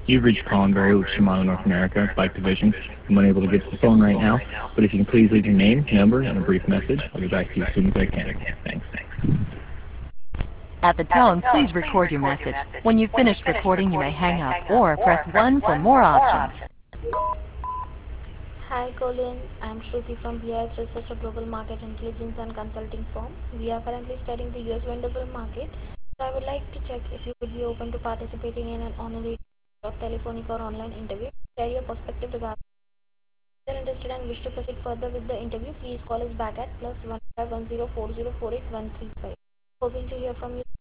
You've reached Colin Berry with Shimano North America Bike Division. I'm unable to get to the phone right now, but if you can please leave your name, number, and a brief message, I'll get back to you as soon as I can. Thanks. At the tone, please record your message. When you've finished recording, you may hang up or press 1 for more options. Hi Colin, I'm Shruti from BIS Research, a global market intelligence and consulting firm. We are currently studying the US vendable market. So I would like to check if you would be open to participating in an online or telephonic or online interview. Share your perspective regarding. If you are interested and wish to proceed further with the interview, please call us back at +15104048 135. Hoping to hear from you.